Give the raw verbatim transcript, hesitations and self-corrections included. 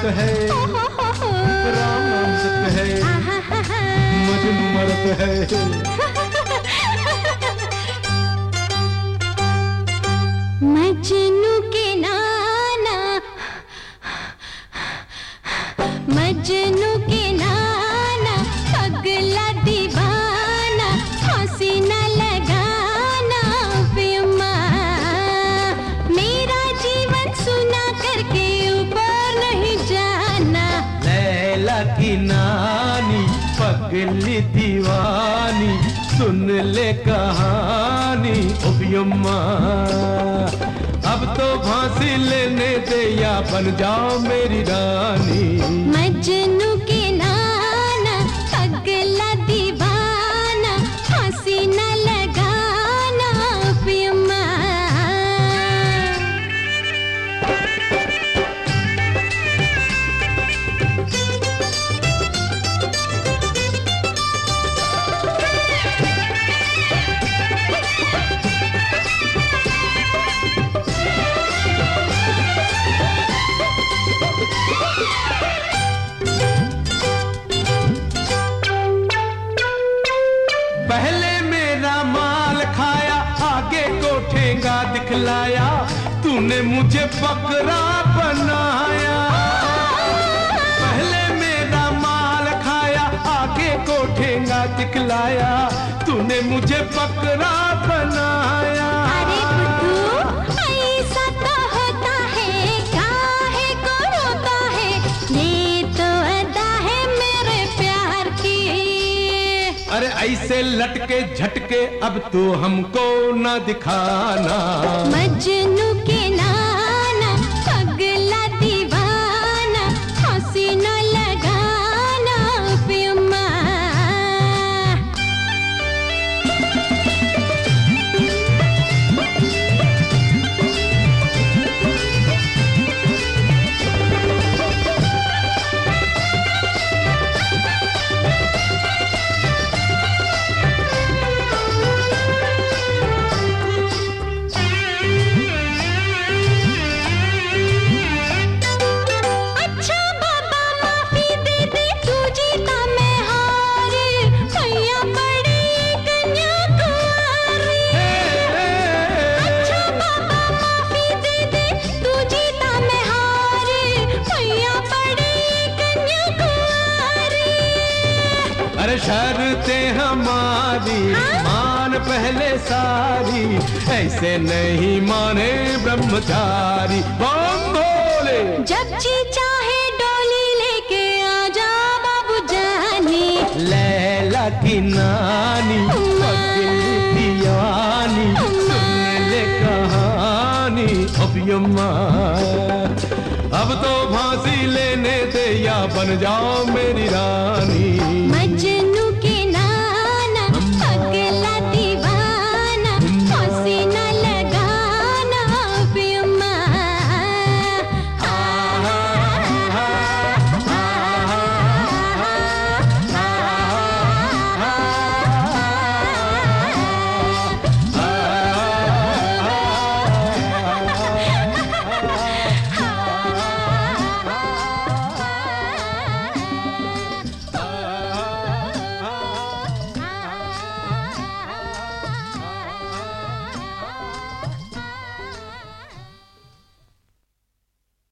मरत है, राम नाम सत्य है, मजनू मरत है। मजनू के नाना, मजनू के नाना, पगला दीवाना, फांसी न लगाना पियम्मा। मेरा जीवन सुना करके ऊपर नहीं जाना। लैला की नानी पगली दीवानी, सुन ले कहानी ओ पियम्मा। अब तो फांसी लेने दे या बन जाओ मेरी रानी। मजनू के नाना, पगला दीवाना, फांसी न लगाना पियम्मा। पहले मेरा माल खाया, आगे को ठेंगा दिखलाया, तूने मुझे बकरा बनाया। पहले मेरा माल खाया, आगे को ठेंगा दिखलाया, तूने मुझे बकरा बनाया। अरे बुद्धू, ऐसा तो होता है, काहे को रोता है, ये तो अदा है मेरे प्यार की। अरे ऐसे लटके झटके अब तू हमको न दिखाना। मजनू के नाना, पगला दीवाना, फांसी न लगाना पियम्मा। अच्छा बाबा माफी दे दे, तू जीता मैं हारी, भैया बड़ी कन्याकुमारी। अच्छा बाबा माफी दे दे, तू जीता मैं हारी, भैया बड़ी कन्याकुमारी। अरे शर्तें हमारी मान पहले सारी, ऐसे नहीं माने ब्रह्मचारी। बम भोले। जब जी चाहे डोली लेके आ जा बाबू जानी। लैला की नानी पगली दीवानी, सुन ले कहानी ओ पियम्मा। अब तो फांसी लेने दे या बन जाओ मेरी रानी।